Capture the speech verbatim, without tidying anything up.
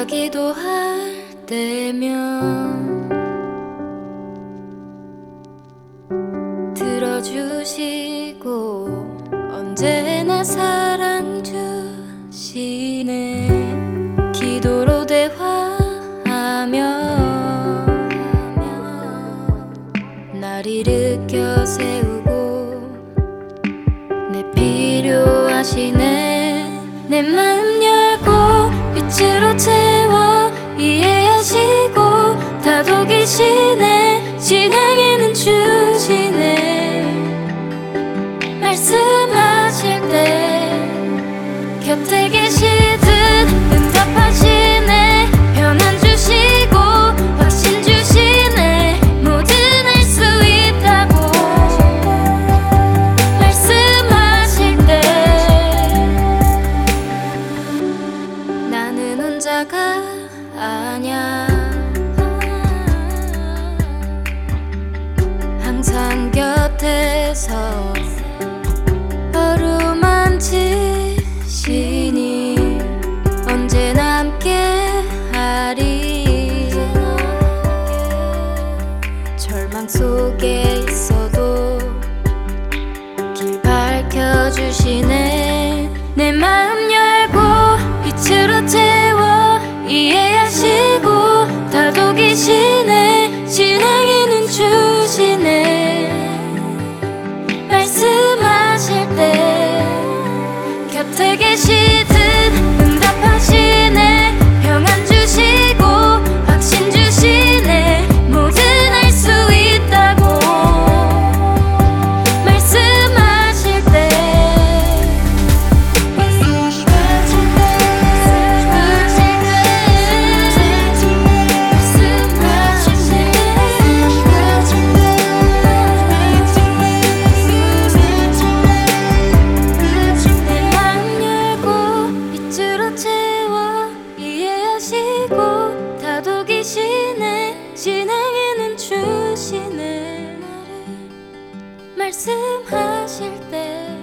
기도할 때면 들어주시고 언제나 사랑 주시네. 기도로 대화하며 날 일으켜 세우고 내 필요하시네. 내 맘 열고 빛으로 채워 이해하시고 다독이시네. 진행에는 주시네. 말씀하실 때 곁에 계시듯 응답하시네. 평안 주시고 확신 주시네. 뭐든 할 수 있다고 말씀하실 때 나는 혼자가 아냐. 항상 곁에서 어루만지시니 언제나 함께하리. 절망 속에 있어도 길 밝혀주시네. 내 마음 열고 빛으로 채워 이해하시고 다독이시네. 진행에는 주시네. 말씀하실 때 곁에 계시듯 응답하시네. 평안 주시고 확신 주시네. 뭐든 할 수 있다고 말씀하실 때 다독이시네. 진행에는 주시네. 말씀하실 때